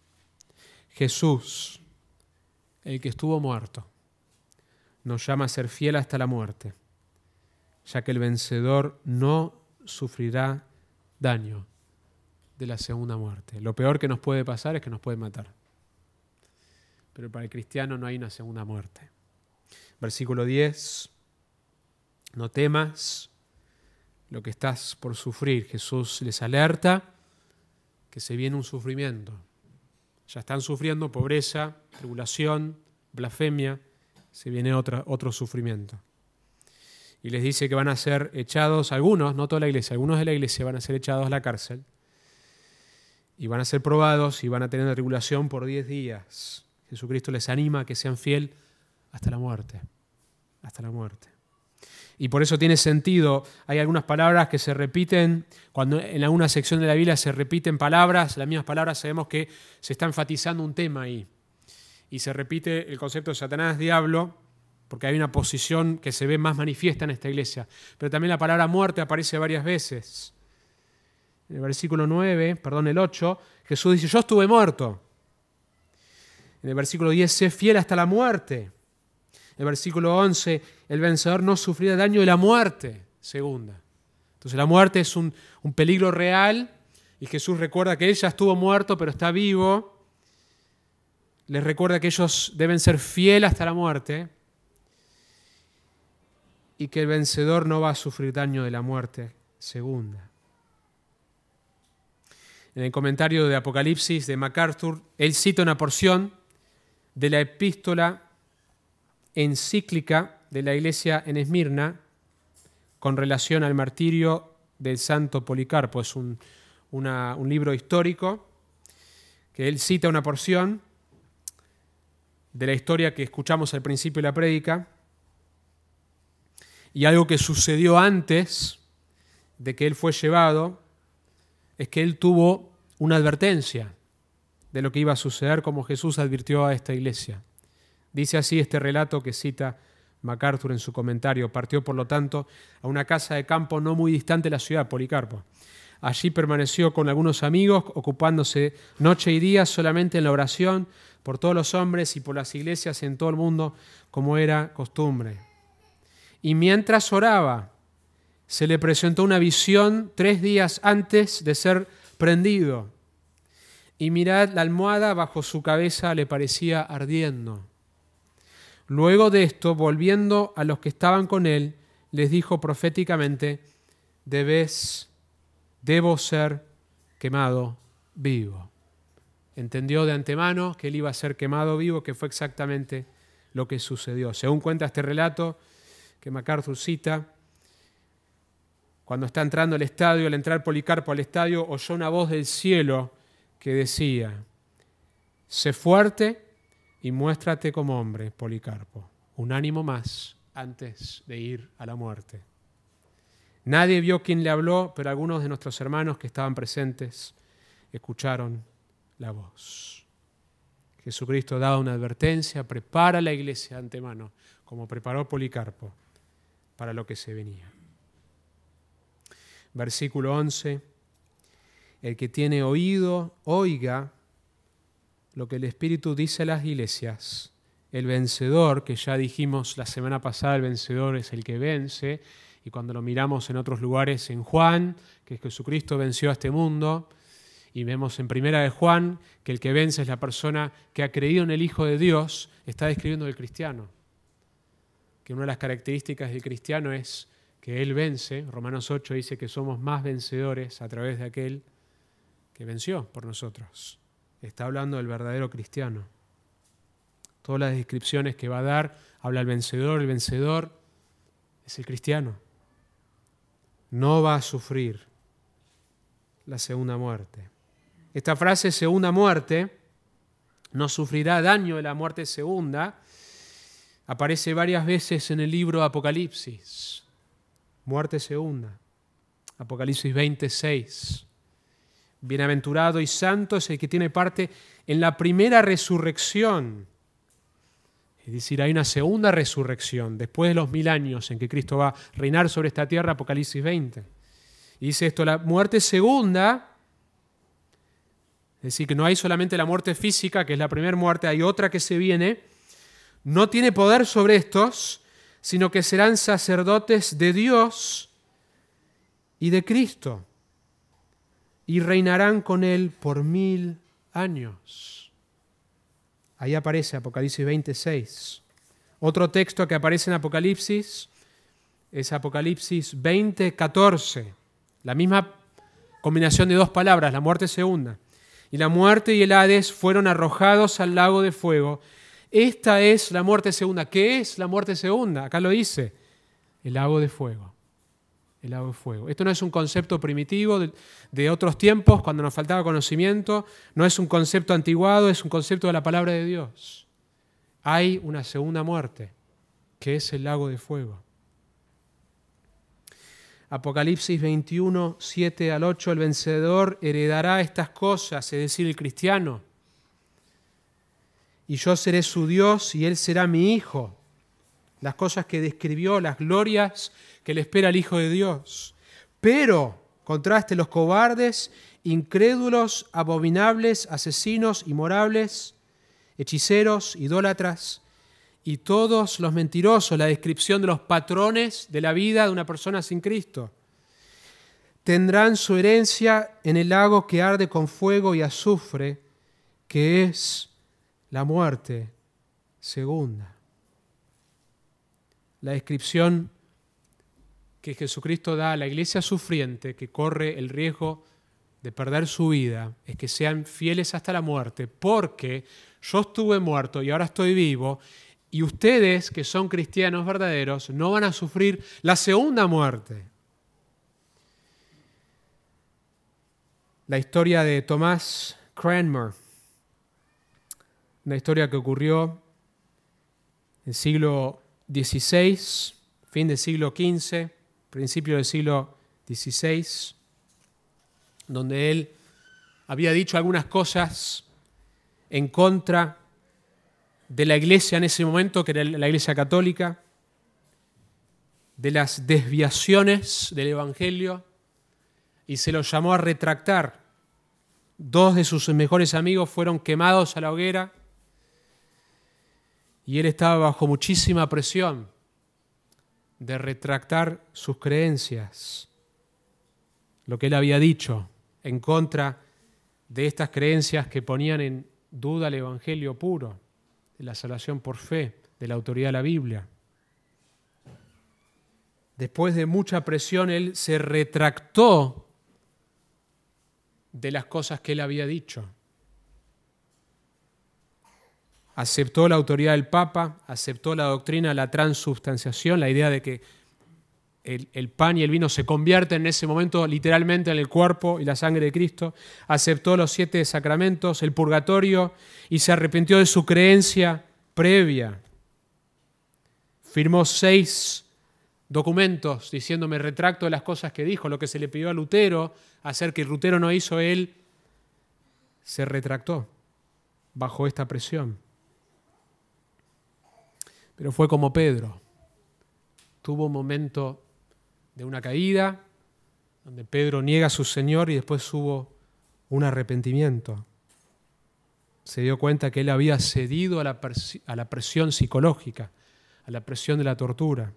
Jesús, el que estuvo muerto, nos llama a ser fiel hasta la muerte, ya que el vencedor no sufrirá daño de la segunda muerte. Lo peor que nos puede pasar es que nos puede matar. Pero para el cristiano no hay una segunda muerte. Versículo diez. No temas lo que estás por sufrir. Jesús les alerta que se viene un sufrimiento. Ya están sufriendo pobreza, tribulación, blasfemia, se viene otra, otro sufrimiento. Y les dice que van a ser echados, algunos, no toda la iglesia, algunos de la iglesia van a ser echados a la cárcel y van a ser probados y van a tener una tribulación por diez días. Jesucristo les anima a que sean fieles hasta la muerte, hasta la muerte. Y por eso tiene sentido, hay algunas palabras que se repiten, cuando en alguna sección de la Biblia se repiten palabras, las mismas palabras sabemos que se está enfatizando un tema ahí. Y se repite el concepto de Satanás, diablo, porque hay una posición que se ve más manifiesta en esta iglesia. Pero también la palabra muerte aparece varias veces. En el versículo nueve, perdón, el ocho, Jesús dice, yo estuve muerto. En el versículo diez, sé fiel hasta la muerte. En el versículo once, el vencedor no sufrirá daño de la muerte segunda. Entonces la muerte es un, un peligro real y Jesús recuerda que él ya estuvo muerto pero está vivo. Les recuerda que ellos deben ser fieles hasta la muerte y que el vencedor no va a sufrir daño de la muerte segunda. En el comentario de Apocalipsis de MacArthur, él cita una porción de la epístola encíclica de la iglesia en Esmirna con relación al martirio del santo Policarpo. Es un, una, un libro histórico que él cita una porción de la historia que escuchamos al principio de la prédica y algo que sucedió antes de que él fue llevado es que él tuvo una advertencia de lo que iba a suceder como Jesús advirtió a esta iglesia. Dice así este relato que cita MacArthur en su comentario. Partió, por lo tanto, a una casa de campo no muy distante de la ciudad, Policarpo. Allí permaneció con algunos amigos, ocupándose noche y día solamente en la oración por todos los hombres y por las iglesias en todo el mundo, como era costumbre. Y mientras oraba, se le presentó una visión tres días antes de ser prendido. Y mirad, la almohada bajo su cabeza le parecía ardiendo. Luego de esto, volviendo a los que estaban con él, les dijo proféticamente, debes, debo ser quemado vivo. Entendió de antemano que él iba a ser quemado vivo, que fue exactamente lo que sucedió. Según cuenta este relato que MacArthur cita, cuando está entrando al estadio, al entrar Policarpo al estadio, oyó una voz del cielo que decía, sé fuerte y muéstrate como hombre, Policarpo, un ánimo más antes de ir a la muerte. Nadie vio quién le habló, pero algunos de nuestros hermanos que estaban presentes escucharon la voz. Jesucristo daba una advertencia, prepara a la iglesia de antemano, como preparó Policarpo para lo que se venía. Versículo once, el que tiene oído, oiga lo que el Espíritu dice a las iglesias. El vencedor, que ya dijimos la semana pasada, el vencedor es el que vence, y cuando lo miramos en otros lugares en Juan, que Jesucristo venció a este mundo, y vemos en Primera de Juan que el que vence es la persona que ha creído en el Hijo de Dios, está describiendo al cristiano. Que una de las características del cristiano es que él vence. Romanos ocho dice que somos más vencedores a través de aquel que venció por nosotros. Está hablando del verdadero cristiano. Todas las descripciones que va a dar, habla el vencedor, el vencedor es el cristiano. No va a sufrir la segunda muerte. Esta frase, segunda muerte, no sufrirá daño de la muerte segunda, aparece varias veces en el libro Apocalipsis. Muerte segunda. Apocalipsis veintiséis. Bienaventurado y santo es el que tiene parte en la primera resurrección. Es decir, hay una segunda resurrección después de los mil años en que Cristo va a reinar sobre esta tierra, Apocalipsis veinte. Y dice esto, la muerte segunda, es decir, que no hay solamente la muerte física, que es la primera muerte, hay otra que se viene, no tiene poder sobre estos, sino que serán sacerdotes de Dios y de Cristo, y reinarán con Él por mil años. Ahí aparece Apocalipsis veintiséis. Otro texto que aparece en Apocalipsis es Apocalipsis veinte, catorce. La misma combinación de dos palabras, la muerte segunda. Y la muerte y el Hades fueron arrojados al lago de fuego. Esta es la muerte segunda. ¿Qué es la muerte segunda? Acá lo dice, el lago de fuego. El lago de fuego. Esto no es un concepto primitivo de, de otros tiempos, cuando nos faltaba conocimiento. No es un concepto antiguado, es un concepto de la palabra de Dios. Hay una segunda muerte, que es el lago de fuego. Apocalipsis veintiuno, siete al ocho, el vencedor heredará estas cosas, es decir, el cristiano. Y yo seré su Dios y él será mi hijo. Las cosas que describió, las glorias que le espera al Hijo de Dios. Pero, contraste, los cobardes, incrédulos, abominables, asesinos, inmorables, hechiceros, idólatras y todos los mentirosos, la descripción de los patrones de la vida de una persona sin Cristo, tendrán su herencia en el lago que arde con fuego y azufre, que es la muerte segunda. La descripción que Jesucristo da a la iglesia sufriente, que corre el riesgo de perder su vida, es que sean fieles hasta la muerte, porque yo estuve muerto y ahora estoy vivo, y ustedes, que son cristianos verdaderos, no van a sufrir la segunda muerte. La historia de Thomas Cranmer, una historia que ocurrió en el siglo dieciséis, fin del siglo quince, principio del siglo dieciséis, donde él había dicho algunas cosas en contra de la iglesia en ese momento, que era la iglesia católica, de las desviaciones del evangelio, y se lo llamó a retractar. Dos de sus mejores amigos fueron quemados a la hoguera, y él estaba bajo muchísima presión de retractar sus creencias, lo que él había dicho en contra de estas creencias que ponían en duda el evangelio puro, de la salvación por fe, de la autoridad de la Biblia. Después de mucha presión, él se retractó de las cosas que él había dicho. Aceptó la autoridad del Papa, aceptó la doctrina de la transubstanciación, la idea de que el, el pan y el vino se convierten en ese momento literalmente en el cuerpo y la sangre de Cristo. Aceptó los siete sacramentos, el purgatorio, y se arrepintió de su creencia previa. Firmó seis documentos diciendo: me retracto de las cosas que dijo, lo que se le pidió a Lutero hacer que Lutero no hizo, él se retractó bajo esta presión. Pero fue como Pedro. Tuvo un momento de una caída, donde Pedro niega a su Señor y después hubo un arrepentimiento. Se dio cuenta que él había cedido a la, pres- a la presión psicológica, a la presión de la tortura.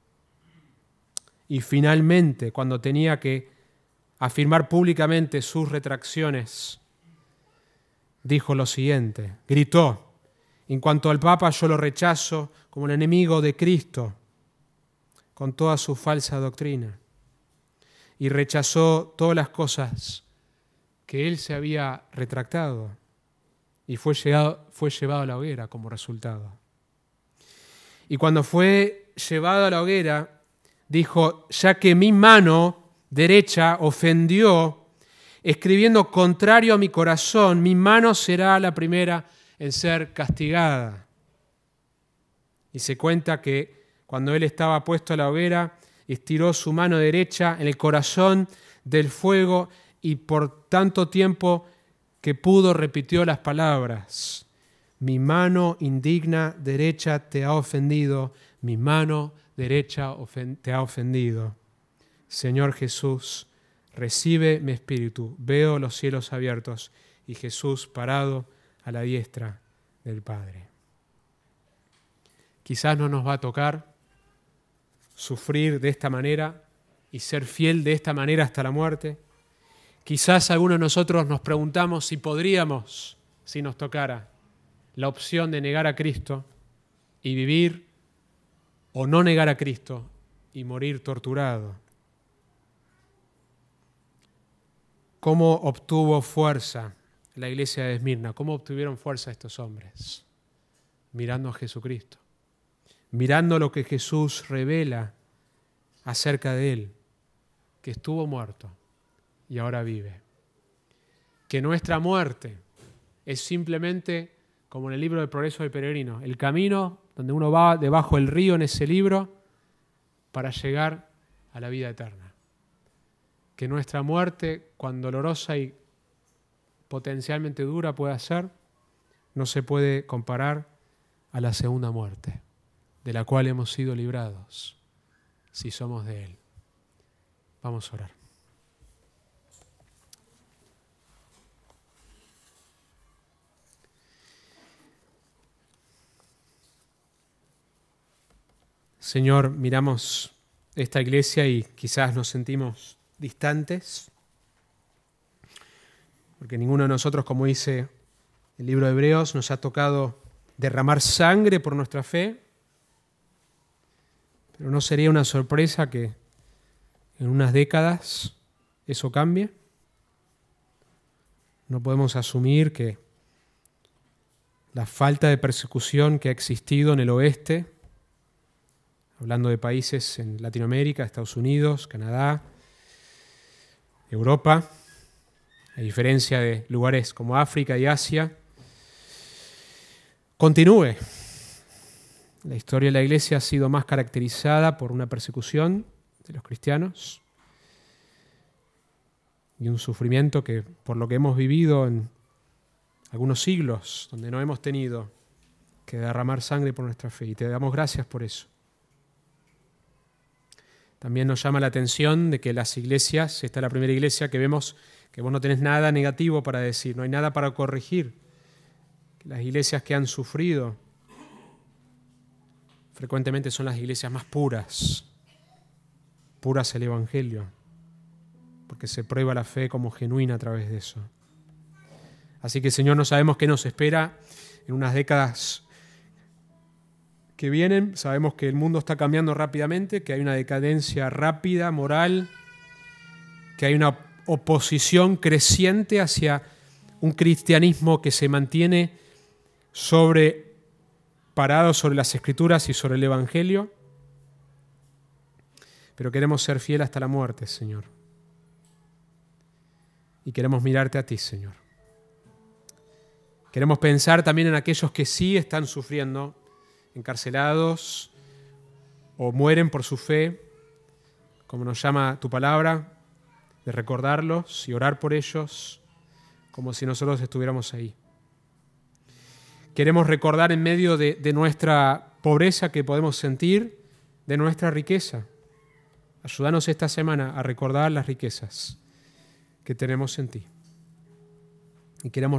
Y finalmente, cuando tenía que afirmar públicamente sus retracciones, dijo lo siguiente, gritó: en cuanto al Papa, yo lo rechazo como el enemigo de Cristo, con toda su falsa doctrina. Y rechazó todas las cosas que él se había retractado y fue llevado, fue llevado a la hoguera como resultado. Y cuando fue llevado a la hoguera, dijo: ya que mi mano derecha ofendió, escribiendo contrario a mi corazón, mi mano será la primera en ser castigada. Y se cuenta que cuando él estaba puesto a la hoguera, estiró su mano derecha en el corazón del fuego y por tanto tiempo que pudo repitió las palabras: mi mano indigna derecha te ha ofendido, mi mano derecha te ha ofendido. Señor Jesús, recibe mi espíritu. Veo los cielos abiertos y Jesús parado a la diestra del Padre. Quizás no nos va a tocar sufrir de esta manera y ser fiel de esta manera hasta la muerte. Quizás algunos de nosotros nos preguntamos si podríamos, si nos tocara, la opción de negar a Cristo y vivir, o no negar a Cristo y morir torturado. ¿Cómo obtuvo fuerza la iglesia de Esmirna? ¿Cómo obtuvieron fuerza estos hombres? Mirando a Jesucristo, mirando lo que Jesús revela acerca de Él, que estuvo muerto y ahora vive. Que nuestra muerte es simplemente, como en el libro del Progreso del Peregrino, el camino donde uno va debajo del río en ese libro para llegar a la vida eterna. Que nuestra muerte, cuán dolorosa y potencialmente dura pueda ser, no se puede comparar a la segunda muerte, de la cual hemos sido librados, si somos de Él. Vamos a orar. Señor, miramos esta iglesia y quizás nos sentimos distantes, porque ninguno de nosotros, como dice el libro de Hebreos, nos ha tocado derramar sangre por nuestra fe, pero no sería una sorpresa que en unas décadas eso cambie. No podemos asumir que la falta de persecución que ha existido en el oeste, hablando de países en Latinoamérica, Estados Unidos, Canadá, Europa, a diferencia de lugares como África y Asia, continúe. La historia de la Iglesia ha sido más caracterizada por una persecución de los cristianos y un sufrimiento que, por lo que hemos vivido en algunos siglos, donde no hemos tenido que derramar sangre por nuestra fe, y te damos gracias por eso. También nos llama la atención de que las iglesias, esta es la primera iglesia que vemos que vos no tenés nada negativo para decir, no hay nada para corregir. Las iglesias que han sufrido frecuentemente son las iglesias más puras, puras el Evangelio, porque se prueba la fe como genuina a través de eso. Así que, Señor, no sabemos qué nos espera en unas décadas que vienen. Sabemos que el mundo está cambiando rápidamente, que hay una decadencia rápida, moral, que hay una oposición creciente hacia un cristianismo que se mantiene sobre, parado sobre las Escrituras y sobre el Evangelio. Pero queremos ser fieles hasta la muerte, Señor. Y queremos mirarte a ti, Señor. Queremos pensar también en aquellos que sí están sufriendo, encarcelados o mueren por su fe, como nos llama tu palabra, de recordarlos y orar por ellos como si nosotros estuviéramos ahí. Queremos recordar en medio de, de nuestra pobreza que podemos sentir, de nuestra riqueza. Ayúdanos esta semana a recordar las riquezas que tenemos en ti. Y queremos